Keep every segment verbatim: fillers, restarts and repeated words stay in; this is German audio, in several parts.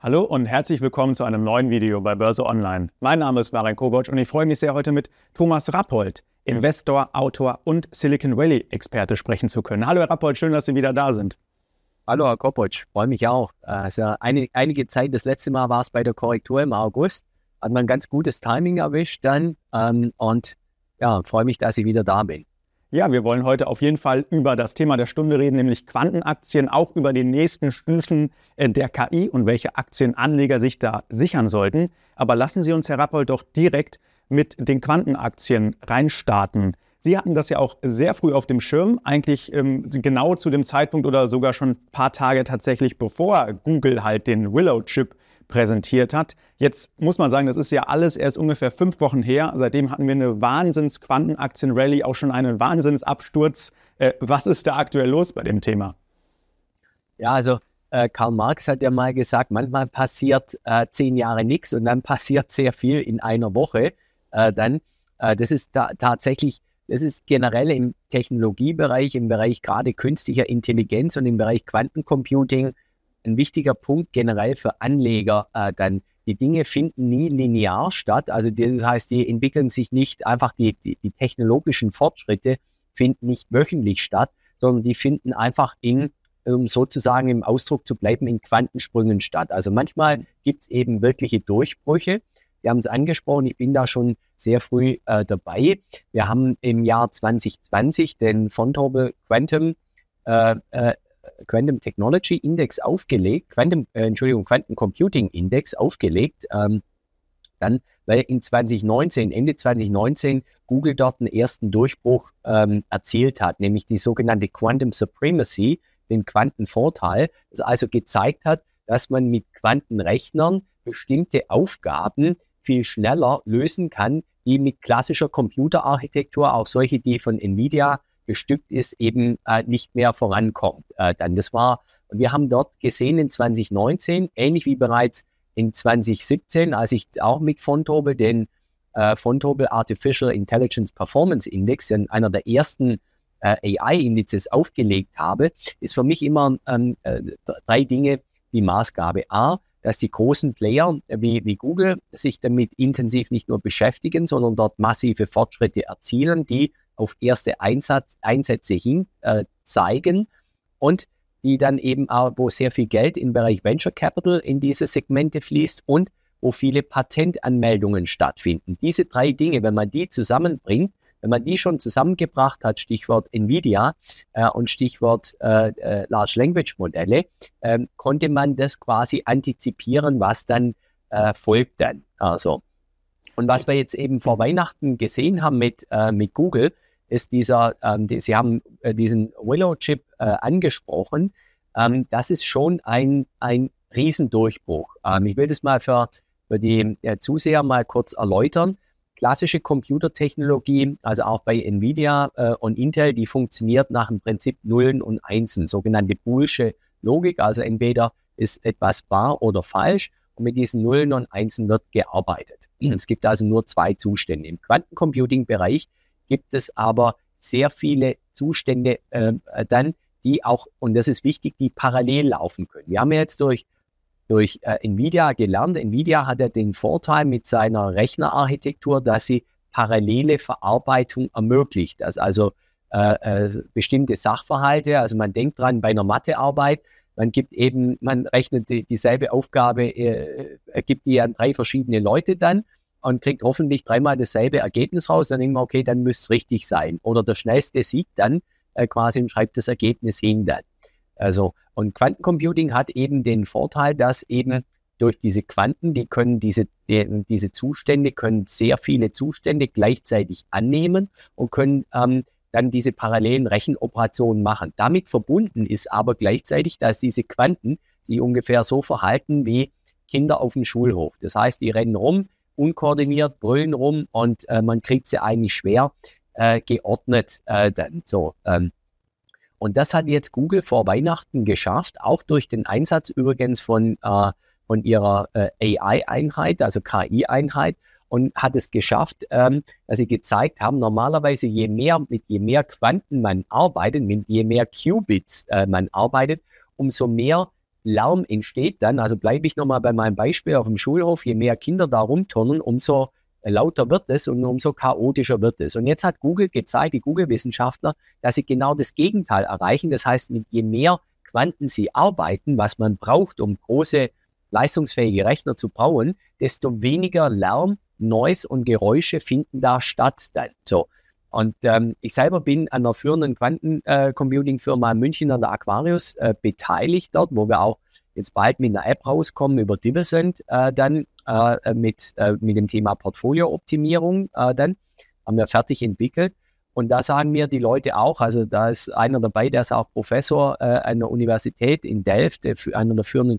Hallo und herzlich willkommen zu einem neuen Video bei Börse Online. Mein Name ist Marek Kobotsch und ich freue mich sehr, heute mit Thomas Rappold, Investor, Autor und Silicon Valley-Experte sprechen zu können. Hallo Herr Rappold, schön, dass Sie wieder da sind. Hallo Herr Kobotsch, freue mich auch. Also eine, einige Zeit, das letzte Mal war es bei der Korrektur im August, hat man ganz gutes Timing erwischt dann ähm, und ja, freue mich, dass ich wieder da bin. Ja, wir wollen heute auf jeden Fall über das Thema der Stunde reden, nämlich Quantenaktien, auch über die nächsten Stufen der K I und welche Aktienanleger sich da sichern sollten. Aber lassen Sie uns, Herr Rappold, doch direkt mit den Quantenaktien reinstarten. Sie hatten das ja auch sehr früh auf dem Schirm, eigentlich ähm, genau zu dem Zeitpunkt oder sogar schon ein paar Tage tatsächlich bevor Google halt den Willow-Chip präsentiert hat. Jetzt muss man sagen, das ist ja alles erst ungefähr fünf Wochen her. Seitdem hatten wir eine Wahnsinns-Quantenaktien-Rallye, auch schon einen Wahnsinnsabsturz. Äh, was ist da aktuell los bei dem Thema? Ja, also äh, Karl Marx hat ja mal gesagt, manchmal passiert äh, zehn Jahre nichts und dann passiert sehr viel in einer Woche. Äh, dann, äh, das ist ta- tatsächlich, das ist generell im Technologiebereich, im Bereich gerade künstlicher Intelligenz und im Bereich Quantencomputing ein wichtiger Punkt generell für Anleger. Äh, dann die Dinge finden nie linear statt. Also die, das heißt, die entwickeln sich nicht einfach, die, die, die technologischen Fortschritte finden nicht wöchentlich statt, sondern die finden einfach in, um sozusagen im Ausdruck zu bleiben, in Quantensprüngen statt. Also manchmal gibt es eben wirkliche Durchbrüche. Sie haben es angesprochen, ich bin da schon sehr früh äh, dabei. Wir haben im Jahr zwanzig zwanzig den Vontobel Quantum äh, äh, Quantum Technology Index aufgelegt, Quantum, äh, Entschuldigung, Quantum Computing Index aufgelegt, ähm, dann, weil in zwanzig neunzehn, Ende zwanzig neunzehn Google dort einen ersten Durchbruch ähm, erzielt hat, nämlich die sogenannte Quantum Supremacy, den Quantenvorteil, das also gezeigt hat, dass man mit Quantenrechnern bestimmte Aufgaben viel schneller lösen kann, die mit klassischer Computerarchitektur, auch solche, die von Nvidia bestückt ist, eben äh, nicht mehr vorankommt. Äh, dann das war, und wir haben dort gesehen in zwanzig neunzehn, ähnlich wie bereits in zwanzig siebzehn, als ich auch mit Vontobel den äh, Vontobel Artificial Intelligence Performance Index, einer der ersten äh, A I-Indizes aufgelegt habe, ist für mich immer ähm, äh, drei Dinge die Maßgabe. A, dass die großen Player wie, wie Google sich damit intensiv nicht nur beschäftigen, sondern dort massive Fortschritte erzielen, die auf erste Einsatz, Einsätze hin äh, zeigen und die dann eben auch, wo sehr viel Geld im Bereich Venture Capital in diese Segmente fließt und wo viele Patentanmeldungen stattfinden. Diese drei Dinge, wenn man die zusammenbringt, wenn man die schon zusammengebracht hat, Stichwort Nvidia äh, und Stichwort äh, äh, Large Language Modelle, äh, konnte man das quasi antizipieren, was dann äh, folgt dann. Also, und was wir jetzt eben vor Weihnachten gesehen haben mit, äh, mit Google, ist dieser, ähm, die, Sie haben äh, diesen Willow-Chip äh, angesprochen, ähm, das ist schon ein, ein Riesendurchbruch. Ähm, ich will das mal für, für die äh, Zuseher mal kurz erläutern. Klassische Computertechnologie, also auch bei Nvidia äh, und Intel, die funktioniert nach dem Prinzip Nullen und Einsen, sogenannte Boolsche Logik, also entweder ist etwas wahr oder falsch und mit diesen Nullen und Einsen wird gearbeitet. Es gibt also nur zwei Zustände. Im Quantencomputing-Bereich gibt es aber sehr viele Zustände äh, dann, die auch, und das ist wichtig, die parallel laufen können. Wir haben ja jetzt durch, durch äh, Nvidia gelernt, Nvidia hat ja den Vorteil mit seiner Rechnerarchitektur, dass sie parallele Verarbeitung ermöglicht. Dass also äh, äh, bestimmte Sachverhalte, also man denkt dran bei einer Mathearbeit, man gibt eben, man rechnet die, dieselbe Aufgabe, äh, gibt die an drei verschiedene Leute dann und kriegt hoffentlich dreimal dasselbe Ergebnis raus. Dann denkt man, okay, dann müsste es richtig sein. Oder der Schnellste siegt dann äh, quasi und schreibt das Ergebnis hin dann. Also, und Quantencomputing hat eben den Vorteil, dass eben durch diese Quanten, die können diese, die, diese Zustände, können sehr viele Zustände gleichzeitig annehmen und können ähm, dann diese parallelen Rechenoperationen machen. Damit verbunden ist aber gleichzeitig, dass diese Quanten sich ungefähr so verhalten wie Kinder auf dem Schulhof. Das heißt, die rennen rum, unkoordiniert, brüllen rum und äh, man kriegt sie eigentlich schwer äh, geordnet äh, dann so. Ähm. Und das hat jetzt Google vor Weihnachten geschafft, auch durch den Einsatz übrigens von, äh, von ihrer äh, A I-Einheit, also K I-Einheit, und hat es geschafft, ähm, dass sie gezeigt haben, normalerweise je mehr, mit je mehr Quanten man arbeitet, mit je mehr Qubits äh, man arbeitet, umso mehr Lärm entsteht dann, also bleibe ich nochmal bei meinem Beispiel auf dem Schulhof, je mehr Kinder da rumturnen, umso lauter wird es und umso chaotischer wird es. Und jetzt hat Google gezeigt, die Google-Wissenschaftler, dass sie genau das Gegenteil erreichen. Das heißt, mit je mehr Quanten sie arbeiten, was man braucht, um große leistungsfähige Rechner zu bauen, desto weniger Lärm, Noise und Geräusche finden da statt. Dann. So. Und ähm, ich selber bin an einer führenden Quantencomputing-Firma in München an der Aquarius äh, beteiligt dort, wo wir auch jetzt bald mit einer App rauskommen über Divescent, äh, dann äh, mit, äh, mit dem Thema Portfoliooptimierung, äh, dann haben wir fertig entwickelt. Und da sagen mir die Leute auch, also da ist einer dabei, der ist auch Professor äh, an der Universität in Delft, äh, für einer der führenden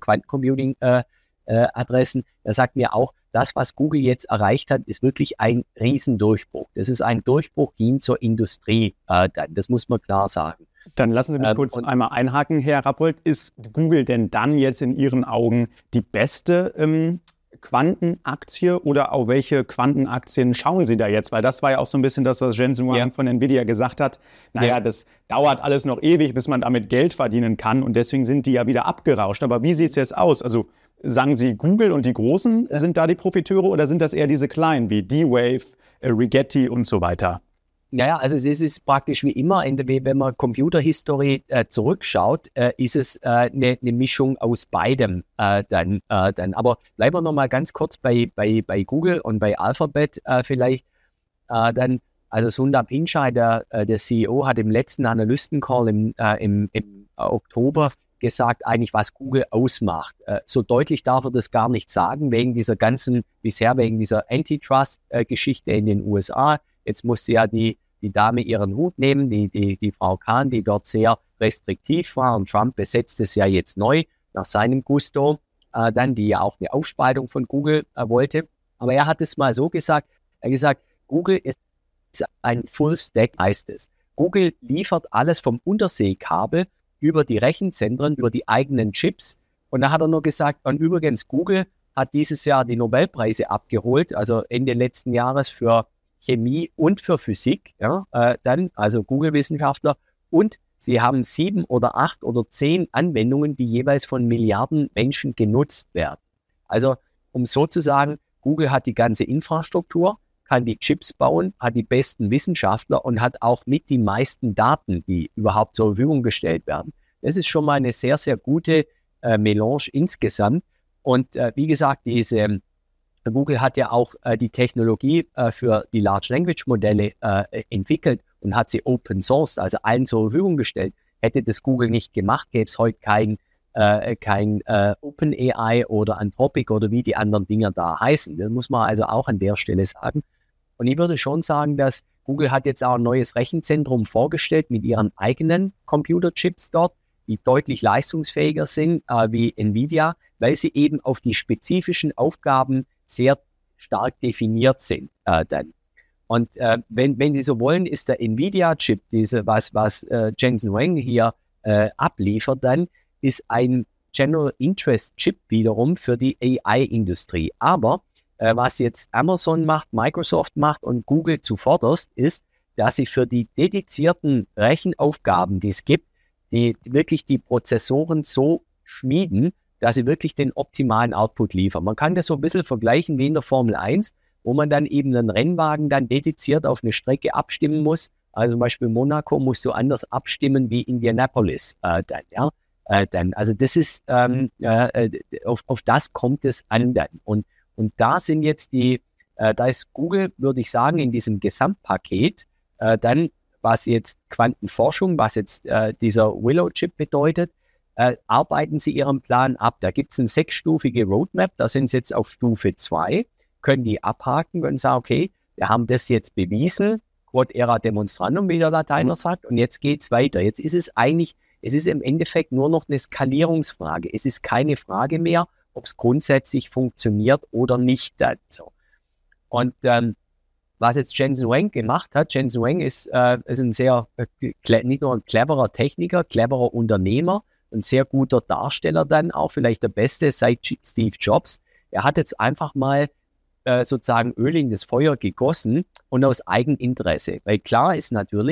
Quantencomputing-Adressen, äh, äh, der sagt mir auch, das, was Google jetzt erreicht hat, ist wirklich ein Riesendurchbruch. Das ist ein Durchbruch hin zur Industrie. Äh, dann. Das muss man klar sagen. Dann lassen Sie mich ähm, kurz einmal einhaken, Herr Rappold. Ist Google denn dann jetzt in Ihren Augen die beste ähm, Quantenaktie oder auf welche Quantenaktien schauen Sie da jetzt? Weil das war ja auch so ein bisschen das, was Jensen Huang ja. von Nvidia gesagt hat. Naja, ja. das dauert alles noch ewig, bis man damit Geld verdienen kann und deswegen sind die ja wieder abgerauscht. Aber wie sieht es jetzt aus? Also sagen Sie, Google und die Großen sind da die Profiteure oder sind das eher diese kleinen wie D-Wave, äh, Rigetti und so weiter? Naja, also es ist praktisch wie immer, wenn man Computerhistorie äh, zurückschaut, äh, ist es eine äh, ne, ne Mischung aus beidem äh, dann, äh, dann. Aber bleiben wir noch mal ganz kurz bei, bei, bei Google und bei Alphabet äh, vielleicht. Äh, dann, also Sundar Pichai, der, äh, der C E O, hat im letzten Analystencall im, äh, im, im äh, Oktober gesagt, eigentlich was Google ausmacht. Äh, so deutlich darf er das gar nicht sagen, wegen dieser ganzen, bisher wegen dieser Antitrust-Geschichte in den U S A. Jetzt musste ja die, die Dame ihren Hut nehmen, die, die, die Frau Khan, die dort sehr restriktiv war. Und Trump besetzt es ja jetzt neu nach seinem Gusto, äh, dann, die ja auch eine Aufspaltung von Google äh, wollte. Aber er hat es mal so gesagt, er hat gesagt, Google ist ein Full-Stack, heißt es. Google liefert alles vom Unterseekabel über die Rechenzentren, über die eigenen Chips. Und da hat er nur gesagt, und übrigens, Google hat dieses Jahr die Nobelpreise abgeholt, also Ende letzten Jahres für Chemie und für Physik, ja, äh, dann, also Google-Wissenschaftler, und sie haben sieben oder acht oder zehn Anwendungen, die jeweils von Milliarden Menschen genutzt werden. Also, um so zu sagen, Google hat die ganze Infrastruktur, kann die Chips bauen, hat die besten Wissenschaftler und hat auch mit die meisten Daten, die überhaupt zur Verfügung gestellt werden. Das ist schon mal eine sehr, sehr gute äh, Melange insgesamt. Und äh, wie gesagt, diese Google hat ja auch äh, die Technologie äh, für die Large Language Modelle äh, entwickelt und hat sie Open Source, also allen zur Verfügung gestellt. Hätte das Google nicht gemacht, gäbe es heute kein, äh, kein äh, OpenAI oder Anthropic oder wie die anderen Dinger da heißen. Das muss man also auch an der Stelle sagen. Und ich würde schon sagen, dass Google hat jetzt auch ein neues Rechenzentrum vorgestellt mit ihren eigenen Computerchips dort, die deutlich leistungsfähiger sind äh, wie Nvidia, weil sie eben auf die spezifischen Aufgaben sehr stark definiert sind äh, dann. Und äh, wenn, wenn Sie so wollen, ist der Nvidia-Chip, diese, was, was äh, Jensen Huang hier äh, abliefert, dann ist ein General Interest Chip wiederum für die A I-Industrie. Aber äh, was jetzt Amazon macht, Microsoft macht und Google zuvorderst, ist, dass sie für die dedizierten Rechenaufgaben, die es gibt, die wirklich die Prozessoren so schmieden, dass sie wirklich den optimalen Output liefern. Man kann das so ein bisschen vergleichen wie in der Formel eins, wo man dann eben einen Rennwagen dann dediziert auf eine Strecke abstimmen muss. Also zum Beispiel Monaco musst du anders abstimmen wie Indianapolis. Äh, dann, ja? äh, dann, also das ist, ähm, äh, auf, auf das kommt es an dann. Und, und da sind jetzt die, äh, da ist Google, würde ich sagen, in diesem Gesamtpaket äh, dann, was jetzt Quantenforschung, was jetzt äh, dieser Willow-Chip bedeutet, Äh, arbeiten Sie Ihren Plan ab. Da gibt es eine sechsstufige Roadmap, da sind Sie jetzt auf Stufe zwei, können die abhaken, können sagen, okay, wir haben das jetzt bewiesen, quod era demonstrandum, wie der Lateiner sagt, und jetzt geht's weiter. Jetzt ist es eigentlich, es ist im Endeffekt nur noch eine Skalierungsfrage. Es ist keine Frage mehr, ob es grundsätzlich funktioniert oder nicht. So. Und ähm, was jetzt Jensen Huang gemacht hat, Jensen Huang ist, äh, ist ein sehr, äh, nicht nur ein cleverer Techniker, cleverer Unternehmer, ein sehr guter Darsteller dann auch, vielleicht der beste seit Steve Jobs. Er hat jetzt einfach mal äh, sozusagen Öl in das Feuer gegossen und aus Eigeninteresse. Weil klar ist natürlich,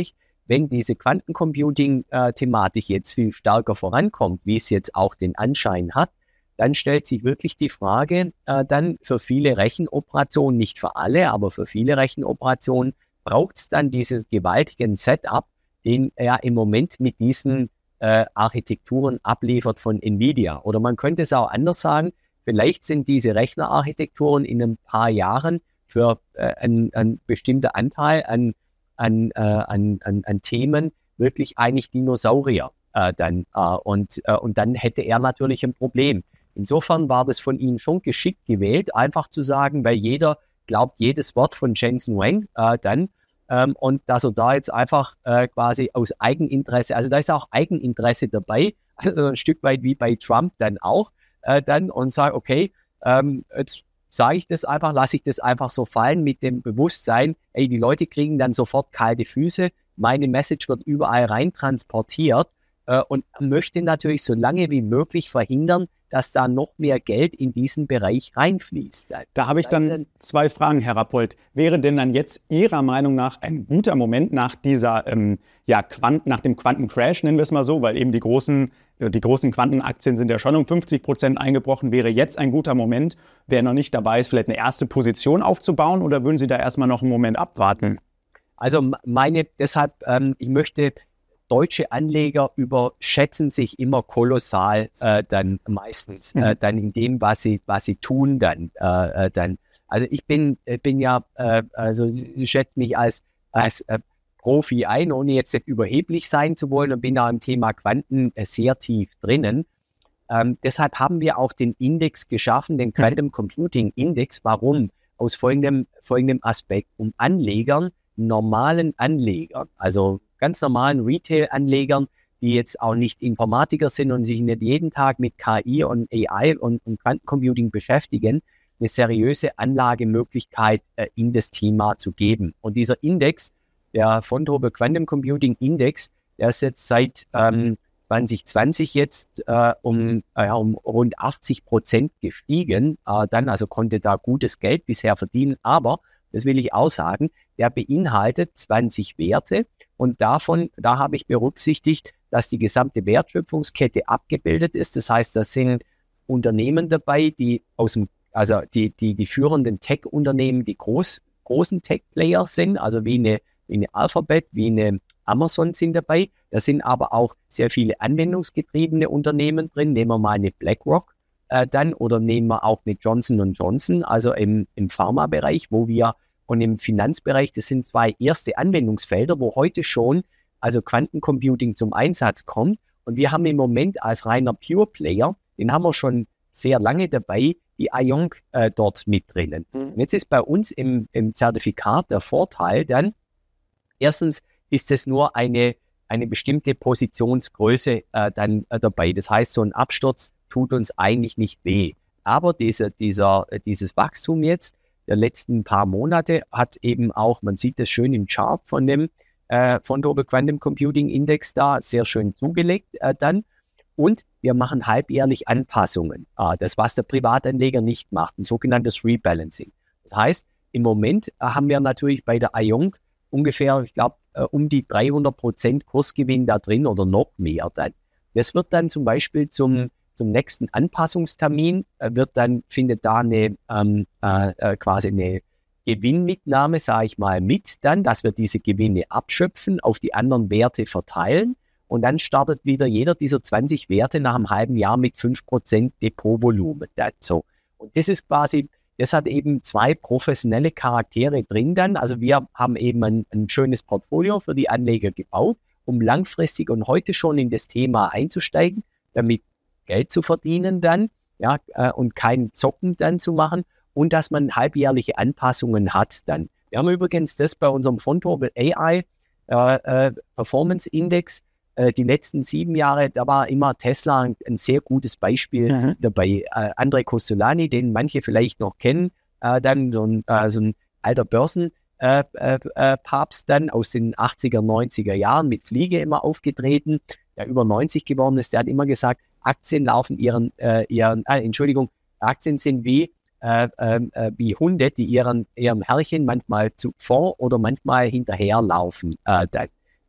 wenn diese Quantencomputing-Thematik jetzt viel stärker vorankommt, wie es jetzt auch den Anschein hat, dann stellt sich wirklich die Frage, äh, dann für viele Rechenoperationen, nicht für alle, aber für viele Rechenoperationen, braucht es dann dieses gewaltigen Setup, den er im Moment mit diesen äh, Architekturen abliefert von NVIDIA. Oder man könnte es auch anders sagen, vielleicht sind diese Rechnerarchitekturen in ein paar Jahren für äh, einen, einen bestimmten Anteil an, an, äh, an, an, an Themen wirklich eigentlich Dinosaurier äh, dann. Äh, und, äh, und dann hätte er natürlich ein Problem. Insofern war das von ihm schon geschickt gewählt, einfach zu sagen, weil jeder glaubt jedes Wort von Jensen Huang äh, dann ähm, und dass er da jetzt einfach äh, quasi aus Eigeninteresse, also da ist auch Eigeninteresse dabei, also ein Stück weit wie bei Trump dann auch, äh, dann und sagt, okay, ähm, jetzt sage ich das einfach, lasse ich das einfach so fallen mit dem Bewusstsein, ey, die Leute kriegen dann sofort kalte Füße, meine Message wird überall rein transportiert äh, und möchte natürlich so lange wie möglich verhindern, dass da noch mehr Geld in diesen Bereich reinfließt. Da habe ich dann zwei Fragen, Herr Rappold. Wäre denn dann jetzt Ihrer Meinung nach ein guter Moment nach dieser, ähm, ja, Quant- nach dem Quantencrash, nennen wir es mal so, weil eben die großen, die großen Quantenaktien sind ja schon um fünfzig Prozent eingebrochen, wäre jetzt ein guter Moment, wer noch nicht dabei ist, vielleicht eine erste Position aufzubauen, oder würden Sie da erstmal noch einen Moment abwarten? Also meine, deshalb, ähm, ich möchte... Deutsche Anleger überschätzen sich immer kolossal äh, dann meistens, äh, dann in dem, was sie, was sie tun dann. Äh, dann. Also ich bin, bin ja, äh, also ich schätze mich als, als äh, Profi ein, ohne jetzt nicht überheblich sein zu wollen, und bin da im Thema Quanten äh, sehr tief drinnen. Ähm, deshalb haben wir auch den Index geschaffen, den Quantum Computing Index. Warum? Aus folgendem, folgendem Aspekt. Um Anlegern, normalen Anlegern, also ganz normalen Retail-Anlegern, die jetzt auch nicht Informatiker sind und sich nicht jeden Tag mit K I und A I und, und Quantencomputing beschäftigen, eine seriöse Anlagemöglichkeit äh, in das Thema zu geben. Und dieser Index, der Vontobel Quantum Computing Index, der ist jetzt seit ähm, zwanzig zwanzig jetzt äh, um, äh, um rund achtzig Prozent gestiegen. Äh, dann also konnte da gutes Geld bisher verdienen. Aber, das will ich auch sagen, der beinhaltet zwanzig Werte. Und davon, da habe ich berücksichtigt, dass die gesamte Wertschöpfungskette abgebildet ist. Das heißt, da sind Unternehmen dabei, die aus dem, also die, die, die führenden Tech-Unternehmen, die groß, großen Tech-Player sind, also wie eine, wie eine Alphabet, wie eine Amazon sind dabei. Da sind aber auch sehr viele anwendungsgetriebene Unternehmen drin. Nehmen wir mal eine BlackRock äh, dann oder nehmen wir auch eine Johnson und Johnson, also im, im Pharmabereich, wo wir und im Finanzbereich, das sind zwei erste Anwendungsfelder, wo heute schon also Quantencomputing zum Einsatz kommt. Und wir haben im Moment als reiner Pure Player, den haben wir schon sehr lange dabei, die IONQ äh, dort mit drinnen. Mhm. Und jetzt ist bei uns im, im Zertifikat der Vorteil dann, erstens ist es nur eine, eine bestimmte Positionsgröße äh, dann äh, dabei. Das heißt, so ein Absturz tut uns eigentlich nicht weh. Aber dieser, dieser, äh, dieses Wachstum jetzt, der letzten paar Monate hat eben auch, man sieht das schön im Chart von dem äh, Vontobel Quantum Computing Index da, sehr schön zugelegt äh, dann. Und wir machen halbjährlich Anpassungen. Ah, das, was der Privatanleger nicht macht, ein sogenanntes Rebalancing. Das heißt, im Moment äh, haben wir natürlich bei der IONQ ungefähr, ich glaube, äh, um die dreihundert Prozent Kursgewinn da drin oder noch mehr dann. Das wird dann zum Beispiel zum Zum nächsten Anpassungstermin äh, wird dann, findet da eine ähm, äh, quasi eine Gewinnmitnahme, sage ich mal, mit dann, dass wir diese Gewinne abschöpfen, auf die anderen Werte verteilen, und dann startet wieder jeder dieser zwanzig Werte nach einem halben Jahr mit fünf Prozent Depotvolumen. So. Und das ist quasi, das hat eben zwei professionelle Charaktere drin dann. Also wir haben eben ein, ein schönes Portfolio für die Anleger gebaut, um langfristig und heute schon in das Thema einzusteigen, damit Geld zu verdienen dann, ja, äh, und kein Zocken dann zu machen, und dass man halbjährliche Anpassungen hat dann. Wir haben übrigens das bei unserem Vontobel A I äh, äh, Performance Index, äh, die letzten sieben Jahre, da war immer Tesla ein, ein sehr gutes Beispiel mhm. dabei. Äh, André Costolani, den manche vielleicht noch kennen, äh, dann so ein, äh, so ein alter Börsenpapst äh, äh, äh, dann aus den achtziger, neunziger Jahren mit Fliege immer aufgetreten, der über neunzig geworden ist, der hat immer gesagt, Aktien laufen ihren, äh, ihren äh, Entschuldigung, Aktien sind wie, äh, äh, wie Hunde, die ihren, ihrem Herrchen manchmal zuvor oder manchmal hinterherlaufen. Äh, dann.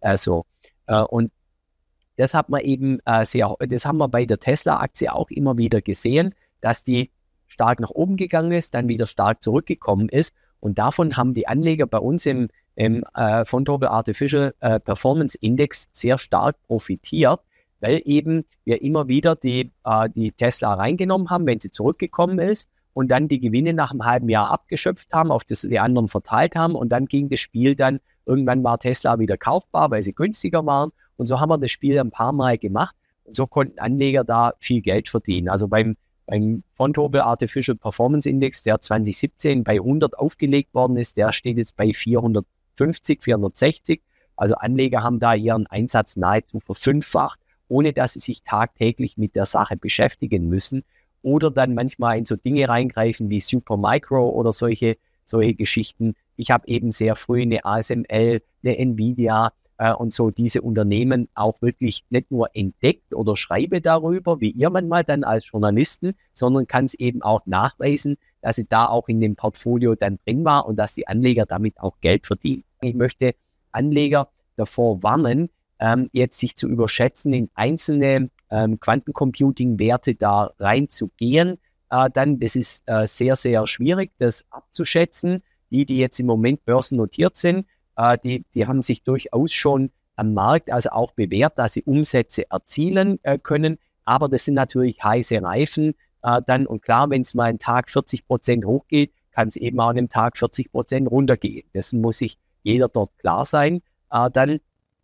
äh, so. Äh, und das hat man eben äh, sehr, das haben wir bei der Tesla-Aktie auch immer wieder gesehen, dass die stark nach oben gegangen ist, dann wieder stark zurückgekommen ist. Und davon haben die Anleger bei uns im, im äh, Vontobel Artificial äh, Performance Index sehr stark profitiert, weil eben wir immer wieder die, äh, die Tesla reingenommen haben, wenn sie zurückgekommen ist und dann die Gewinne nach einem halben Jahr abgeschöpft haben, auf das die anderen verteilt haben und dann ging das Spiel dann, irgendwann war Tesla wieder kaufbar, weil sie günstiger waren und so haben wir das Spiel ein paar Mal gemacht und so konnten Anleger da viel Geld verdienen. Also beim, beim Vontobel Artificial Performance Index, der zwanzig siebzehn bei hundert aufgelegt worden ist, der steht jetzt bei vierhundertfünfzig, vierhundertsechzig. Also Anleger haben da ihren Einsatz nahezu verfünffacht, ohne dass sie sich tagtäglich mit der Sache beschäftigen müssen oder dann manchmal in so Dinge reingreifen wie Supermicro oder solche, solche Geschichten. Ich habe eben sehr früh eine A S M L, eine Nvidia äh, und so diese Unternehmen auch wirklich nicht nur entdeckt oder schreibe darüber, wie ihr manchmal dann als Journalisten, sondern kann es eben auch nachweisen, dass sie da auch in dem Portfolio dann drin war und dass die Anleger damit auch Geld verdienen. Ich möchte Anleger davor warnen, ähm, jetzt sich zu überschätzen, in einzelne ähm, Quantencomputing-Werte da reinzugehen. Äh, dann, das ist äh, sehr, sehr schwierig, das abzuschätzen. Die, die jetzt im Moment börsennotiert sind, äh, die, die haben sich durchaus schon am Markt also auch bewährt, dass sie Umsätze erzielen äh, können. Aber das sind natürlich heiße Reifen äh, dann. Und klar, wenn es mal einen Tag vierzig Prozent hochgeht, kann es eben auch an einem Tag vierzig Prozent runtergehen. Das muss sich jeder dort klar sein. Äh, dann,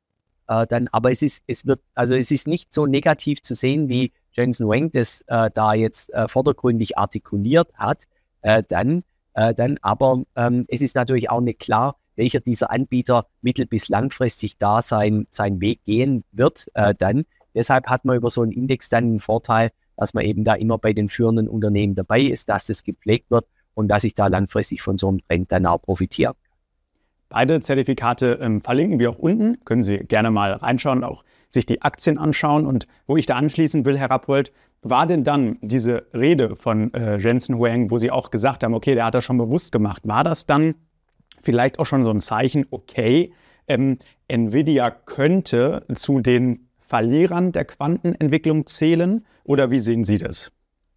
äh, dann, aber es ist, es wird, also es ist nicht so negativ zu sehen, wie Jensen Huang das äh, da jetzt äh, vordergründig artikuliert hat. Äh, dann, äh, dann, aber ähm, es ist natürlich auch nicht klar, welcher dieser Anbieter mittel- bis langfristig da sein, seinen Weg gehen wird. Äh, dann, deshalb hat man über so einen Index dann einen Vorteil, dass man eben da immer bei den führenden Unternehmen dabei ist, dass das gepflegt wird und dass ich da langfristig von so einem Trend dann auch profitiere. Beide Zertifikate ähm, verlinken wir auch unten. Können Sie gerne mal reinschauen, auch sich die Aktien anschauen. Und wo ich da anschließen will, Herr Rappold, war denn dann diese Rede von äh, Jensen Huang, wo Sie auch gesagt haben, okay, der hat das schon bewusst gemacht, war das dann vielleicht auch schon so ein Zeichen, okay, ähm, Nvidia könnte zu den Verlierern der Quantenentwicklung zählen? Oder wie sehen Sie das?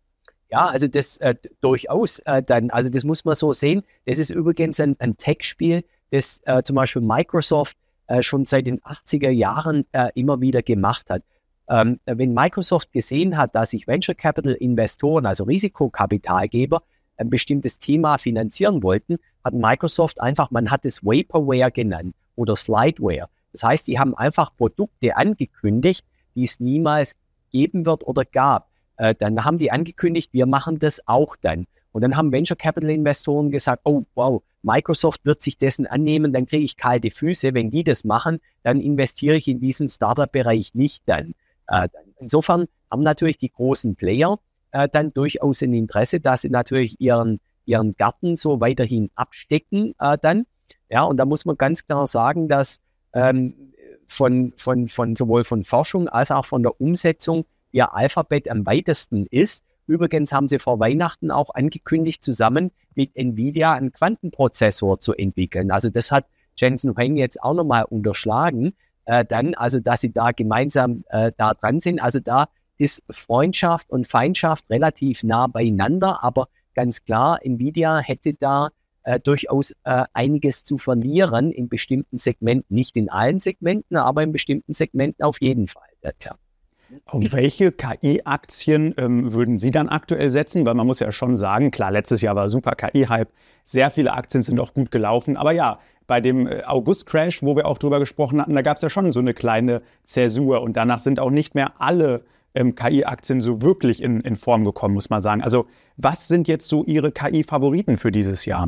Ja, also das äh, durchaus äh, dann, also das muss man so sehen. Das ist übrigens ein, ein Tech-Spiel, das äh, zum Beispiel Microsoft äh, schon seit den achtziger Jahren äh, immer wieder gemacht hat. Ähm, wenn Microsoft gesehen hat, dass sich Venture Capital Investoren, also Risikokapitalgeber, ein bestimmtes Thema finanzieren wollten, hat Microsoft einfach, man hat es Vaporware genannt oder Slideware. Das heißt, die haben einfach Produkte angekündigt, die es niemals geben wird oder gab. Äh, dann haben die angekündigt, wir machen das auch dann. Und dann haben Venture Capital Investoren gesagt, oh wow, Microsoft wird sich dessen annehmen, dann kriege ich kalte Füße. Wenn die das machen, dann investiere ich in diesen Startup-Bereich nicht dann. Äh, insofern haben natürlich die großen Player äh, dann durchaus ein Interesse, dass sie natürlich ihren, ihren Garten so weiterhin abstecken äh, dann. Ja, und da muss man ganz klar sagen, dass ähm, von, von, von sowohl von Forschung als auch von der Umsetzung ihr Alphabet am weitesten ist. Übrigens haben sie vor Weihnachten auch angekündigt, zusammen mit Nvidia einen Quantenprozessor zu entwickeln. Also das hat Jensen Huang jetzt auch nochmal unterschlagen, äh, dann, also dass sie da gemeinsam äh, da dran sind. Also da ist Freundschaft und Feindschaft relativ nah beieinander, aber ganz klar, Nvidia hätte da äh, durchaus äh, einiges zu verlieren in bestimmten Segmenten, nicht in allen Segmenten, aber in bestimmten Segmenten auf jeden Fall. Ja. Auf welche K I-Aktien ähm, würden Sie dann aktuell setzen? Weil man muss ja schon sagen, klar, letztes Jahr war super K I-Hype, sehr viele Aktien sind auch gut gelaufen. Aber ja, bei dem äh, August-Crash, wo wir auch drüber gesprochen hatten, da gab es ja schon so eine kleine Zäsur. Und danach sind auch nicht mehr alle ähm, K I-Aktien so wirklich in, in Form gekommen, muss man sagen. Also was sind jetzt so Ihre K I-Favoriten für dieses Jahr?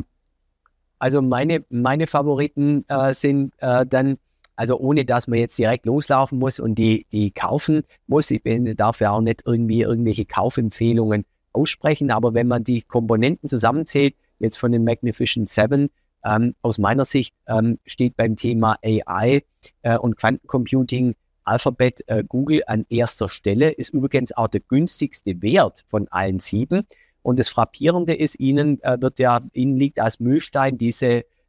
Also meine, meine Favoriten äh, sind äh, dann, also ohne dass man jetzt direkt loslaufen muss und die, die kaufen muss. Ich bin, darf ja auch nicht irgendwie irgendwelche Kaufempfehlungen aussprechen, aber wenn man die Komponenten zusammenzählt, jetzt von den Magnificent Seven, ähm, aus meiner Sicht ähm, steht beim Thema A I äh, und Quantencomputing Alphabet, äh, Google an erster Stelle, ist übrigens auch der günstigste Wert von allen sieben. Und das Frappierende ist, Ihnen äh, wird ja, Ihnen liegt als Mühlstein diese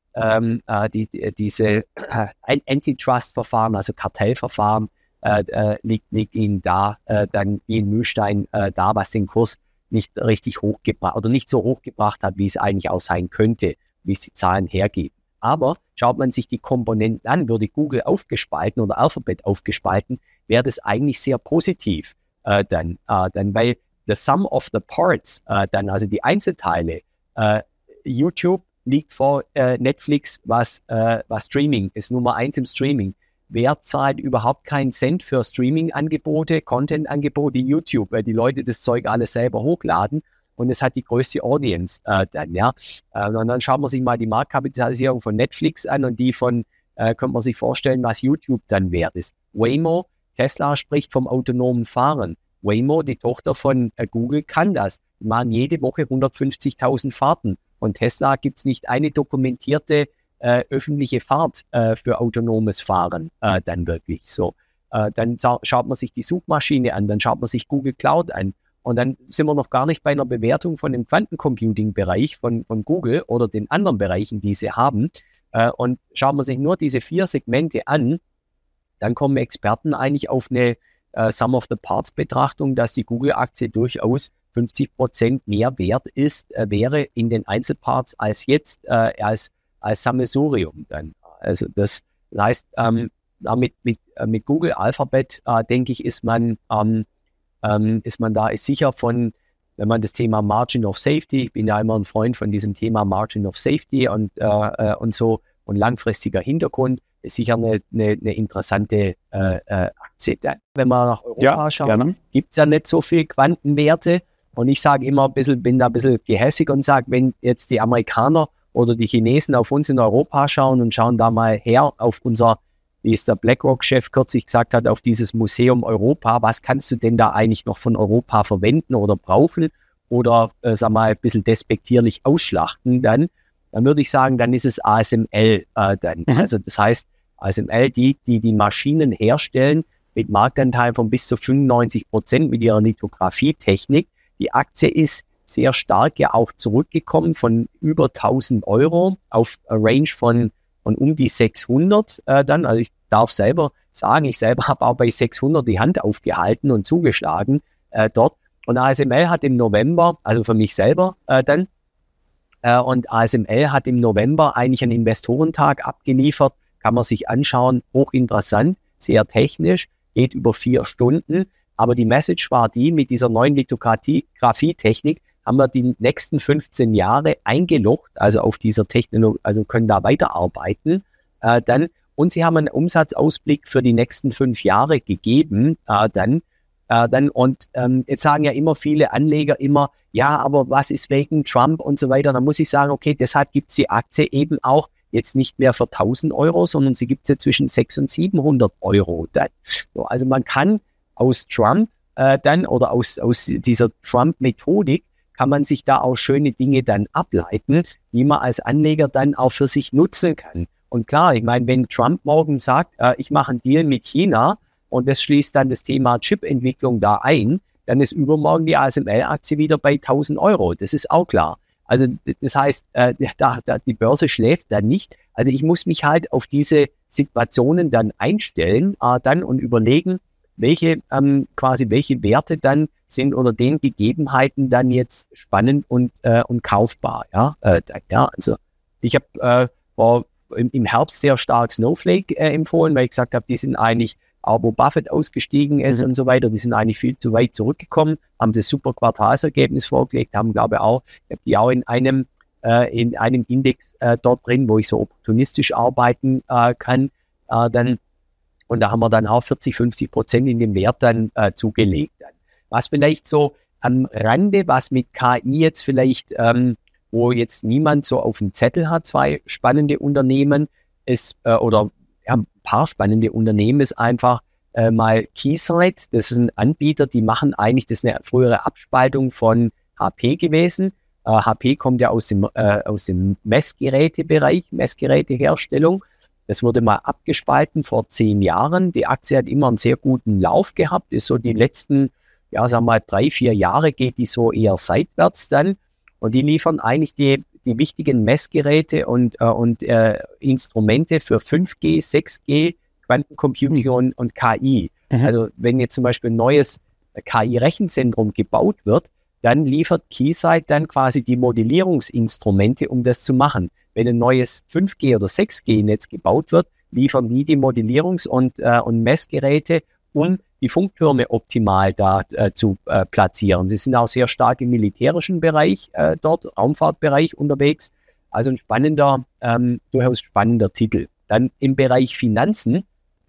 ähm, äh, die, diese äh, Antitrust-Verfahren, also Kartellverfahren, äh, äh, liegt, liegt ihnen da äh, dann wie ein Mühlstein äh, da, was den Kurs nicht richtig hochgebracht oder nicht so hochgebracht hat, wie es eigentlich auch sein könnte, wie es die Zahlen hergeben. Aber schaut man sich die Komponenten an, würde Google aufgespalten oder Alphabet aufgespalten, wäre das eigentlich sehr positiv äh, dann, äh, dann, weil the sum of the parts, äh, dann also die Einzelteile, äh, YouTube liegt vor äh, Netflix, was, äh, was Streaming ist, Nummer eins im Streaming. Wer zahlt überhaupt keinen Cent für Streaming-Angebote, Content-Angebote, YouTube, weil die Leute das Zeug alles selber hochladen und es hat die größte Audience äh, dann, ja. Äh, und dann schaut man sich mal die Marktkapitalisierung von Netflix an und die von, äh, könnte man sich vorstellen, was YouTube dann wert ist. Waymo, Tesla spricht vom autonomen Fahren. Waymo, die Tochter von äh, Google, kann das. Die machen jede Woche hundertfünfzigtausend Fahrten. Und Tesla gibt es nicht eine dokumentierte Äh, öffentliche Fahrt äh, für autonomes Fahren äh, dann wirklich so. Äh, dann schaut man sich die Suchmaschine an, dann schaut man sich Google Cloud an und dann sind wir noch gar nicht bei einer Bewertung von dem Quantencomputing-Bereich von, von Google oder den anderen Bereichen, die sie haben. Äh, und schaut man sich nur diese vier Segmente an, dann kommen Experten eigentlich auf eine äh, Sum-of-the-Parts-Betrachtung, dass die Google-Aktie durchaus fünfzig Prozent mehr wert ist, äh, wäre in den Einzelparts als jetzt, äh, als als Sammelsurium dann. Also das heißt, ähm, damit mit, äh, mit Google Alphabet, äh, denke ich, ist man, ähm, ähm, ist man da ist sicher von, wenn man das Thema Margin of Safety, ich bin ja immer ein Freund von diesem Thema Margin of Safety und, äh, und so und langfristiger Hintergrund, ist sicher eine, eine, eine interessante äh, äh, Aktie. Wenn man nach Europa ja, schaut, gibt es ja nicht so viel Quantenwerte und ich sage immer ein bisschen, bin da ein bisschen gehässig und sage, wenn jetzt die Amerikaner oder die Chinesen auf uns in Europa schauen und schauen da mal her auf unser, wie es der BlackRock-Chef kürzlich gesagt hat, auf dieses Museum Europa. Was kannst du denn da eigentlich noch von Europa verwenden oder brauchen oder, äh, sag mal, ein bisschen despektierlich ausschlachten dann? Dann würde ich sagen, dann ist es A S M L äh, dann. Mhm. Also das heißt, A S M L, die, die die Maschinen herstellen mit Marktanteilen von bis zu fünfundneunzig Prozent mit ihrer Lithografietechnik. Die Aktie ist sehr stark ja auch zurückgekommen von über tausend Euro auf eine Range von, von um die sechshundert äh, dann. Also ich darf selber sagen, ich selber habe auch bei sechshundert die Hand aufgehalten und zugeschlagen äh, dort. Und A S M L hat im November, also für mich selber äh, dann, äh, und A S M L hat im November eigentlich einen Investorentag abgeliefert, kann man sich anschauen, hochinteressant, sehr technisch, geht über vier Stunden. Aber die Message war die, mit dieser neuen Lithografietechnik haben wir die nächsten fünfzehn Jahre eingeloggt, also auf dieser Technologie, also können da weiterarbeiten. Äh, dann, und sie haben einen Umsatzausblick für die nächsten fünf Jahre gegeben. Äh, dann, äh, dann, und ähm, jetzt sagen ja immer viele Anleger immer, ja, aber was ist wegen Trump und so weiter? Da muss ich sagen, okay, deshalb gibt es die Aktie eben auch jetzt nicht mehr für tausend Euro, sondern sie gibt es ja zwischen sechshundert und siebenhundert Euro. Dann. So, also man kann aus Trump äh, dann oder aus, aus dieser Trump-Methodik kann man sich da auch schöne Dinge dann ableiten, die man als Anleger dann auch für sich nutzen kann. Und klar, ich meine, wenn Trump morgen sagt, äh, ich mache einen Deal mit China und das schließt dann das Thema Chip-Entwicklung da ein, dann ist übermorgen die A S M L-Aktie wieder bei tausend Euro. Das ist auch klar. Also das heißt, äh, da, da, die Börse schläft dann nicht. Also ich muss mich halt auf diese Situationen dann einstellen äh, dann und überlegen, welche ähm, quasi welche Werte dann sind oder den Gegebenheiten dann jetzt spannend und äh, und kaufbar. Ja, äh, ja also ich habe äh, vor im, im Herbst sehr stark Snowflake äh, empfohlen, weil ich gesagt habe, die sind eigentlich, auch wo Buffett ausgestiegen ist mhm. und so weiter, die sind eigentlich viel zu weit zurückgekommen, haben das super Quartalsergebnis vorgelegt, haben glaube ich auch, ich habe die auch in einem äh, in einem Index äh, dort drin, wo ich so opportunistisch arbeiten äh, kann, äh, dann und da haben wir dann auch vierzig, fünfzig Prozent in dem Wert dann äh, zugelegt. Dann. Was vielleicht so am Rande, was mit K I jetzt vielleicht, ähm, wo jetzt niemand so auf dem Zettel hat, zwei spannende Unternehmen ist, äh, oder ja, ein paar spannende Unternehmen ist einfach äh, mal Keysight. Das ist ein Anbieter, die machen eigentlich, das ist eine frühere Abspaltung von H P gewesen. Äh, H P kommt ja aus dem, äh, aus dem Messgerätebereich, Messgeräteherstellung. Das wurde mal abgespalten vor zehn Jahren. Die Aktie hat immer einen sehr guten Lauf gehabt. Ist so die letzten, ja, sagen wir mal, drei, vier Jahre geht die so eher seitwärts dann. Und die liefern eigentlich die, die wichtigen Messgeräte und, äh, und äh, Instrumente für fünf G, sechs G, Quantencomputing und, und K I. Mhm. Also wenn jetzt zum Beispiel ein neues K I-Rechenzentrum gebaut wird, dann liefert Keysight dann quasi die Modellierungsinstrumente, um das zu machen. Wenn ein neues fünf G oder sechs G-Netz gebaut wird, liefern die die Modellierungs- und, äh, und Messgeräte, um die Funktürme optimal da äh, zu äh, platzieren. Sie sind auch sehr stark im militärischen Bereich äh, dort, Raumfahrtbereich unterwegs. Also ein spannender, ähm, durchaus spannender Titel. Dann im Bereich Finanzen.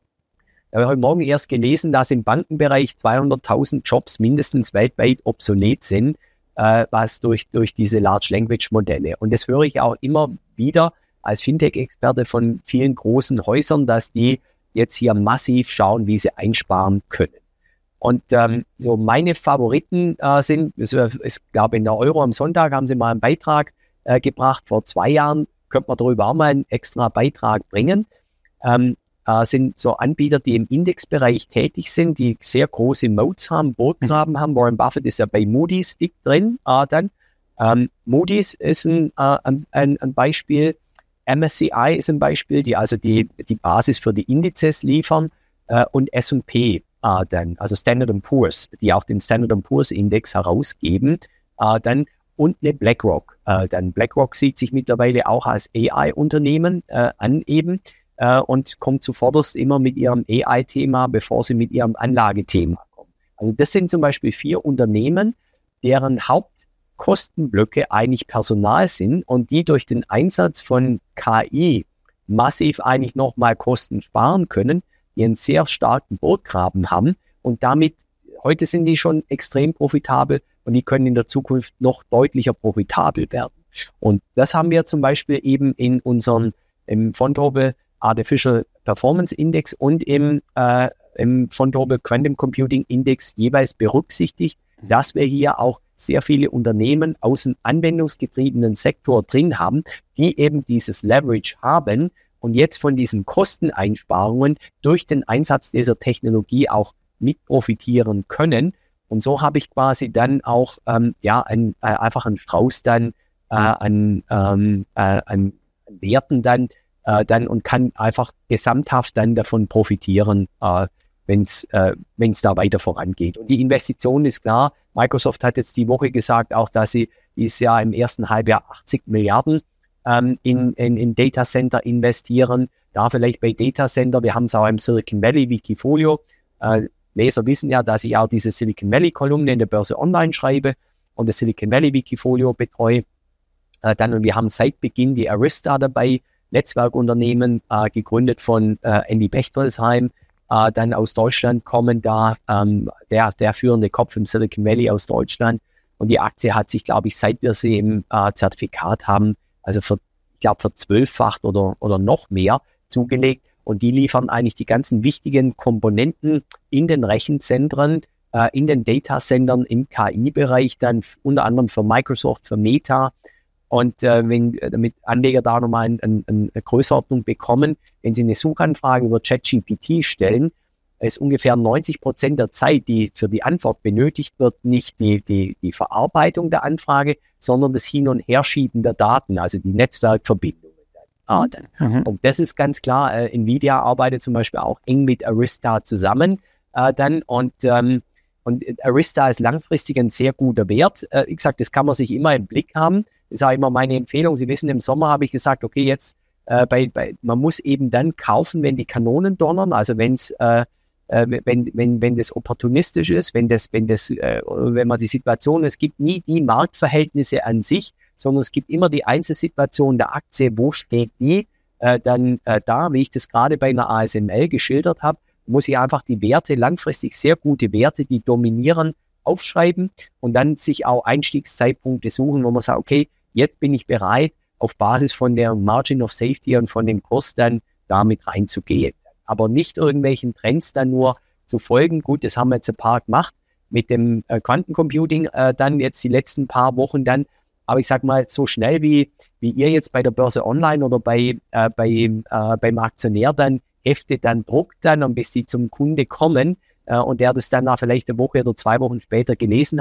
Ich habe heute Morgen erst gelesen, dass im Bankenbereich zweihunderttausend Jobs mindestens weltweit obsolet sind, äh, was durch, durch diese Large Language Modelle. Und das höre ich auch immer wieder als Fintech-Experte von vielen großen Häusern, dass die jetzt hier massiv schauen, wie sie einsparen können. Und ähm, so meine Favoriten äh, sind, ich glaube in der Euro am Sonntag haben sie mal einen Beitrag äh, gebracht, vor zwei Jahren könnte man darüber auch mal einen extra Beitrag bringen. Ähm, äh, sind so Anbieter, die im Indexbereich tätig sind, die sehr große Moats haben, Burggraben haben. Warren Buffett ist ja bei Moody's dick drin. Äh, dann ähm, Moody's ist ein, äh, ein, ein Beispiel. M S C I ist ein Beispiel, die also die, die Basis für die Indizes liefern. Äh, und S und P äh, dann, also Standard and Poor's, die auch den Standard and Poor's Index herausgeben. Äh, dann und eine BlackRock. Äh, dann BlackRock sieht sich mittlerweile auch als A I-Unternehmen äh, an eben. Und kommt zuvorderst immer mit ihrem A I-Thema, bevor sie mit ihrem Anlagethema kommen. Also das sind zum Beispiel vier Unternehmen, deren Hauptkostenblöcke eigentlich Personal sind und die durch den Einsatz von K I massiv eigentlich nochmal Kosten sparen können, die einen sehr starken Burggraben haben und damit, heute sind die schon extrem profitabel und die können in der Zukunft noch deutlicher profitabel werden. Und das haben wir zum Beispiel eben in unseren, im Vontobel Artificial Performance Index und im, äh, im Vontobel Quantum Computing Index jeweils berücksichtigt, dass wir hier auch sehr viele Unternehmen aus dem anwendungsgetriebenen Sektor drin haben, die eben dieses Leverage haben und jetzt von diesen Kosteneinsparungen durch den Einsatz dieser Technologie auch mit profitieren können. Und so habe ich quasi dann auch ähm, ja ein, äh, einfach einen Strauß dann äh, an, ähm, äh, an Werten dann Äh, dann und kann einfach gesamthaft dann davon profitieren, äh, wenn es äh, wenn's da weiter vorangeht. Und die Investition ist klar. Microsoft hat jetzt die Woche gesagt, auch dass sie dieses Jahr im ersten Halbjahr achtzig Milliarden ähm, in, in, in Data Center investieren. Da vielleicht bei Data Center, wir haben es auch im Silicon Valley Wikifolio. Äh, Leser wissen ja, dass ich auch diese Silicon Valley Kolumne in der Börse Online schreibe und das Silicon Valley Wikifolio betreue. Äh, dann und wir haben seit Beginn die Arista dabei, Netzwerkunternehmen, äh, gegründet von äh, Andy Bechtolsheim, äh, dann aus Deutschland kommen da ähm, der, der führende Kopf im Silicon Valley aus Deutschland. Und die Aktie hat sich, glaube ich, seit wir sie im äh, Zertifikat haben, also für, ich glaube, verzwölffacht oder, oder noch mehr zugelegt. Und die liefern eigentlich die ganzen wichtigen Komponenten in den Rechenzentren, äh, in den Datacentern im K I-Bereich, dann unter anderem für Microsoft, für Meta. Und äh, wenn damit Anleger da nochmal ein, ein, eine Größenordnung bekommen, wenn sie eine Suchanfrage über ChatGPT stellen, ist ungefähr neunzig Prozent der Zeit, die für die Antwort benötigt wird, nicht die, die, die Verarbeitung der Anfrage, sondern das Hin- und Herschieben der Daten, also die Netzwerkverbindungen. Ah, dann. Mhm. Und das ist ganz klar, äh, Nvidia arbeitet zum Beispiel auch eng mit Arista zusammen äh, dann und ähm, und Arista ist langfristig ein sehr guter Wert. Äh, wie gesagt, das kann man sich immer im Blick haben. Das ist auch immer meine Empfehlung. Sie wissen, im Sommer habe ich gesagt, okay, jetzt äh, bei, bei, man muss eben dann kaufen, wenn die Kanonen donnern, also wenn's, äh, äh, wenn, wenn, wenn das opportunistisch ist, wenn das, wenn das, äh, wenn man die Situation, es gibt nie die Marktverhältnisse an sich, sondern es gibt immer die Einzelsituation der Aktie, wo steht die äh, dann äh, da, wie ich das gerade bei einer A S M L geschildert habe, muss ich einfach die Werte, langfristig sehr gute Werte, die dominieren, aufschreiben und dann sich auch Einstiegszeitpunkte suchen, wo man sagt, okay, jetzt bin ich bereit, auf Basis von der Margin of Safety und von dem Kurs dann damit reinzugehen. Aber nicht irgendwelchen Trends dann nur zu folgen. Gut, das haben wir jetzt ein paar gemacht mit dem äh, Quantencomputing äh, dann jetzt die letzten paar Wochen dann. Aber ich sag mal, so schnell wie, wie ihr jetzt bei der Börse Online oder bei, äh, bei, äh, beim Aktionär dann Hefte dann druckt dann und bis die zum Kunde kommen äh, und der das dann nach vielleicht eine Woche oder zwei Wochen später gelesen hat,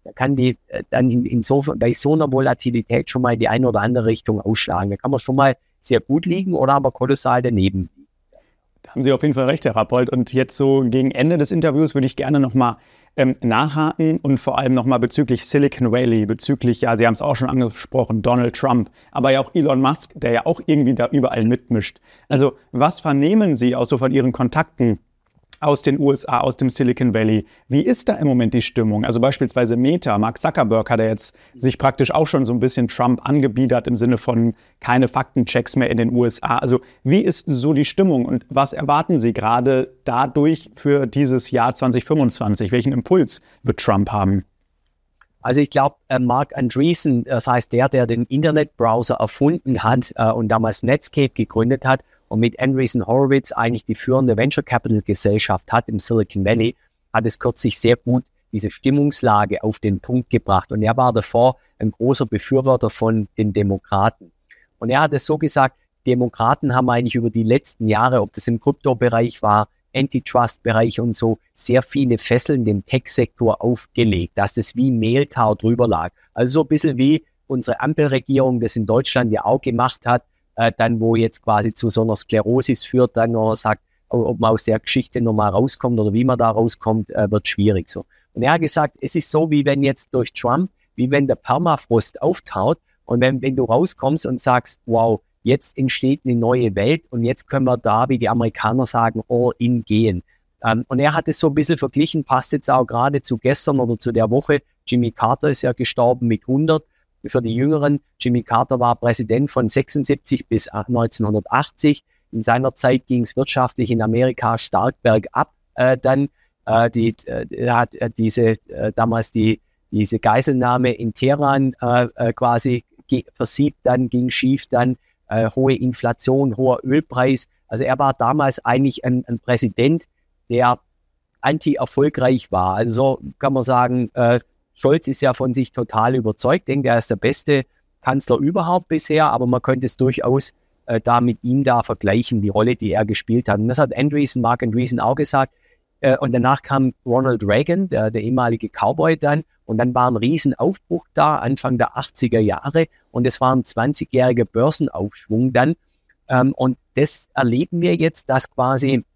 da kann die äh, dann in, insofern bei so einer Volatilität schon mal in die eine oder andere Richtung ausschlagen. Da kann man schon mal sehr gut liegen oder aber kolossal daneben. Da haben Sie auf jeden Fall recht, Herr Rappold. Und jetzt so gegen Ende des Interviews würde ich gerne nochmal ähm, nachhaken und vor allem nochmal bezüglich Silicon Valley, bezüglich, ja, Sie haben es auch schon angesprochen, Donald Trump, aber ja auch Elon Musk, der ja auch irgendwie da überall mitmischt. Also was vernehmen Sie auch so von Ihren Kontakten aus den U S A, aus dem Silicon Valley? Wie ist da im Moment die Stimmung? Also beispielsweise Meta, Mark Zuckerberg hat ja jetzt sich praktisch auch schon so ein bisschen Trump angebiedert im Sinne von keine Faktenchecks mehr in den U S A. Also wie ist so die Stimmung und was erwarten Sie gerade dadurch für dieses Jahr zwanzig fünfundzwanzig? Welchen Impuls wird Trump haben? Also ich glaube, äh, Mark Andreessen, das heißt der, der den Internetbrowser erfunden hat äh, und damals Netscape gegründet hat, und mit Andreessen Horowitz eigentlich die führende Venture Capital Gesellschaft hat im Silicon Valley, hat es kürzlich sehr gut diese Stimmungslage auf den Punkt gebracht. Und er war davor ein großer Befürworter von den Demokraten. Und er hat es so gesagt, Demokraten haben eigentlich über die letzten Jahre, ob das im Kryptobereich war, Antitrust-Bereich und so, sehr viele Fesseln dem Tech-Sektor aufgelegt, dass das wie Mehltau drüber lag. Also so ein bisschen wie unsere Ampelregierung das in Deutschland ja auch gemacht hat, Äh, dann wo jetzt quasi zu so einer Sklerosis führt, dann noch sagt, ob man aus der Geschichte nochmal rauskommt oder wie man da rauskommt, äh, wird schwierig so. Und er hat gesagt, es ist so, wie wenn jetzt durch Trump, wie wenn der Permafrost auftaut und wenn, wenn du rauskommst und sagst, wow, jetzt entsteht eine neue Welt und jetzt können wir da, wie die Amerikaner sagen, all in gehen. Ähm, und er hat es so ein bisschen verglichen, passt jetzt auch gerade zu gestern oder zu der Woche. Jimmy Carter ist ja gestorben mit hundert. Für die Jüngeren, Jimmy Carter war Präsident von sechsundsiebzig bis neunzehnhundertachtzig. In seiner Zeit ging es wirtschaftlich in Amerika stark bergab. Äh, dann äh, die, äh, er hat äh, diese äh, damals die diese Geiselnahme in Teheran äh, äh, quasi versiebt, dann ging schief, dann äh, hohe Inflation, hoher Ölpreis. Also er war damals eigentlich ein, ein Präsident, der anti-erfolgreich war. Also so kann man sagen, äh, Scholz ist ja von sich total überzeugt, denkt, er ist der beste Kanzler überhaupt bisher, aber man könnte es durchaus äh, da mit ihm da vergleichen, die Rolle, die er gespielt hat. Und das hat Andreessen, Mark Andreessen auch gesagt. Äh, und danach kam Ronald Reagan, der, der ehemalige Cowboy dann, und dann war ein Riesenaufbruch da, Anfang der achtziger Jahre, und es war ein zwanzigjähriger Börsenaufschwung dann. Ähm, und das erleben wir jetzt, dass quasi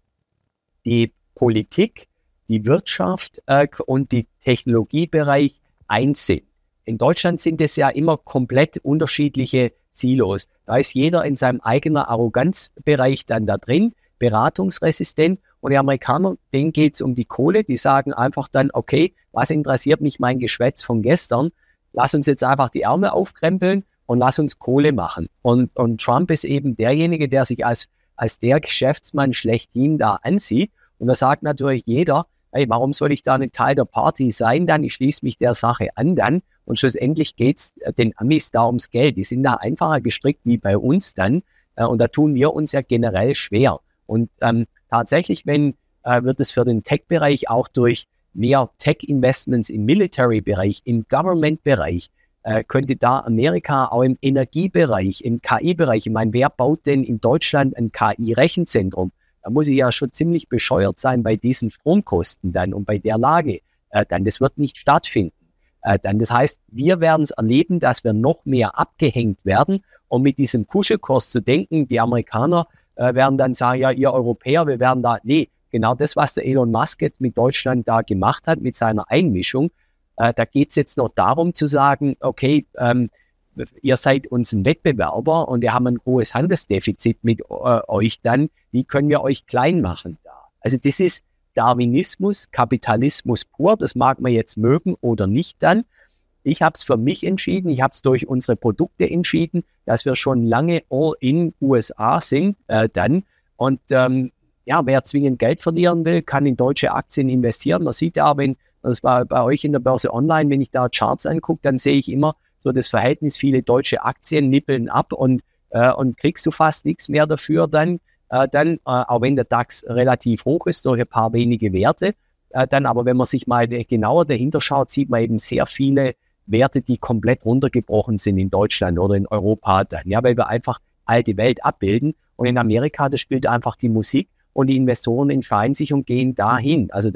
die Politik, die Wirtschaft äh, und die Technologiebereich eins sind. In Deutschland sind es ja immer komplett unterschiedliche Silos. Da ist jeder in seinem eigenen Arroganzbereich dann da drin, beratungsresistent. Und die Amerikaner, denen geht es um die Kohle. Die sagen einfach dann, okay, was interessiert mich mein Geschwätz von gestern? Lass uns jetzt einfach die Ärmel aufkrempeln und lass uns Kohle machen. Und, und Trump ist eben derjenige, der sich als, als der Geschäftsmann schlechthin da ansieht. Und da sagt natürlich jeder, hey, warum soll ich da ein Teil der Party sein dann? Ich schließe mich der Sache an dann. Und schlussendlich geht's den Amis da ums Geld. Die sind da einfacher gestrickt wie bei uns dann. Äh, und da tun wir uns ja generell schwer. Und ähm, tatsächlich, wenn äh, wird es für den Tech-Bereich auch durch mehr Tech-Investments im Military-Bereich, im Government-Bereich, äh, könnte da Amerika auch im Energiebereich, im K I-Bereich, ich meine, wer baut denn in Deutschland ein K I-Rechenzentrum? Da muss ich ja schon ziemlich bescheuert sein bei diesen Stromkosten dann und bei der Lage. Äh, dann, das wird nicht stattfinden. Äh, dann, das heißt, wir werden es erleben, dass wir noch mehr abgehängt werden. Und mit diesem Kuschelkurs zu denken, die Amerikaner äh, werden dann sagen, ja, ihr Europäer, wir werden da, nee, genau das, was der Elon Musk jetzt mit Deutschland da gemacht hat, mit seiner Einmischung, äh, da geht es jetzt noch darum zu sagen, okay, ähm, ihr seid uns ein Wettbewerber und wir haben ein hohes Handelsdefizit mit äh, euch dann, wie können wir euch klein machen da? Also das ist Darwinismus, Kapitalismus pur, das mag man jetzt mögen oder nicht dann. Ich habe es für mich entschieden, ich habe es durch unsere Produkte entschieden, dass wir schon lange all in U S A sind äh, dann. Und ähm, ja, wer zwingend Geld verlieren will, kann in deutsche Aktien investieren. Man sieht ja, wenn das war bei euch in der Börse Online, wenn ich da Charts angucke, dann sehe ich immer so das Verhältnis, viele deutsche Aktien nippeln ab und, äh, und kriegst du fast nichts mehr dafür dann, äh, dann äh, auch wenn der DAX relativ hoch ist durch ein paar wenige Werte, äh, dann aber wenn man sich mal genauer dahinter schaut, sieht man eben sehr viele Werte, die komplett runtergebrochen sind in Deutschland oder in Europa dann, ja, weil wir einfach alte Welt abbilden und in Amerika, das spielt einfach die Musik und die Investoren entscheiden sich und gehen dahin. Also der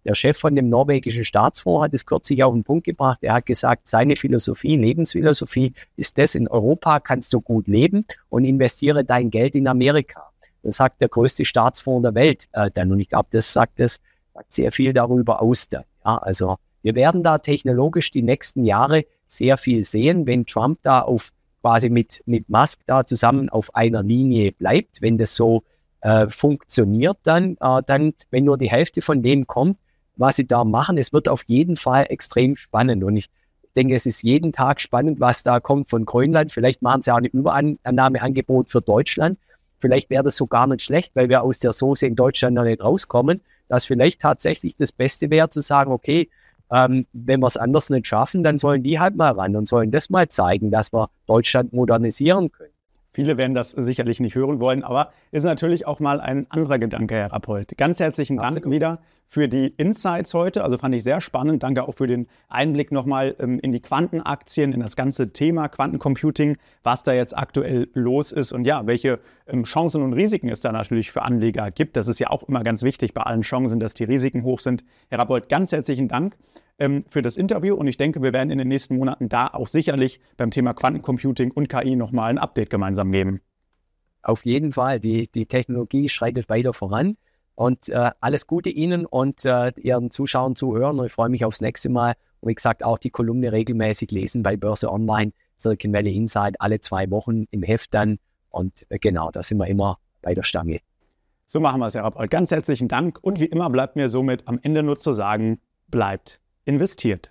Der Chef von dem norwegischen Staatsfonds hat es kürzlich auf den Punkt gebracht. Er hat gesagt, seine Philosophie, Lebensphilosophie ist das: In Europa kannst du gut leben und investiere dein Geld in Amerika. Das sagt der größte Staatsfonds der Welt äh, dann. Und ich glaube, das sagt, das sagt sehr viel darüber aus. Dann. Ja, also wir werden da technologisch die nächsten Jahre sehr viel sehen, wenn Trump da auf quasi mit, mit Musk da zusammen auf einer Linie bleibt. Wenn das so äh, funktioniert, dann, äh, dann, wenn nur die Hälfte von dem kommt, was sie da machen, es wird auf jeden Fall extrem spannend. Und ich denke, es ist jeden Tag spannend, was da kommt von Grönland. Vielleicht machen sie auch ein Überannahmeangebot für Deutschland. Vielleicht wäre das so gar nicht schlecht, weil wir aus der Soße in Deutschland noch nicht rauskommen, dass vielleicht tatsächlich das Beste wäre, zu sagen, okay, ähm, wenn wir es anders nicht schaffen, dann sollen die halt mal ran und sollen das mal zeigen, dass wir Deutschland modernisieren können. Viele werden das sicherlich nicht hören wollen, aber ist natürlich auch mal ein anderer Gedanke, Herr Rappold. Ganz herzlichen Dank Absolut. wieder für die Insights heute. Also fand ich sehr spannend. Danke auch für den Einblick nochmal ähm, in die Quantenaktien, in das ganze Thema Quantencomputing, was da jetzt aktuell los ist und ja, welche ähm, Chancen und Risiken es da natürlich für Anleger gibt. Das ist ja auch immer ganz wichtig bei allen Chancen, dass die Risiken hoch sind. Herr Rappold, ganz herzlichen Dank ähm, für das Interview und ich denke, wir werden in den nächsten Monaten da auch sicherlich beim Thema Quantencomputing und K I nochmal ein Update gemeinsam geben. Auf jeden Fall. Die, die Technologie schreitet weiter voran. Und äh, alles Gute Ihnen und äh, Ihren Zuschauern, Zuhörern. Und ich freue mich aufs nächste Mal. Und wie gesagt, auch die Kolumne regelmäßig lesen bei Börse Online, Silicon Valley Insight, alle zwei Wochen im Heft dann. Und äh, genau, da sind wir immer bei der Stange. So machen wir es, Herr Rappold. Ganz herzlichen Dank. Und wie immer bleibt mir somit am Ende nur zu sagen, bleibt investiert.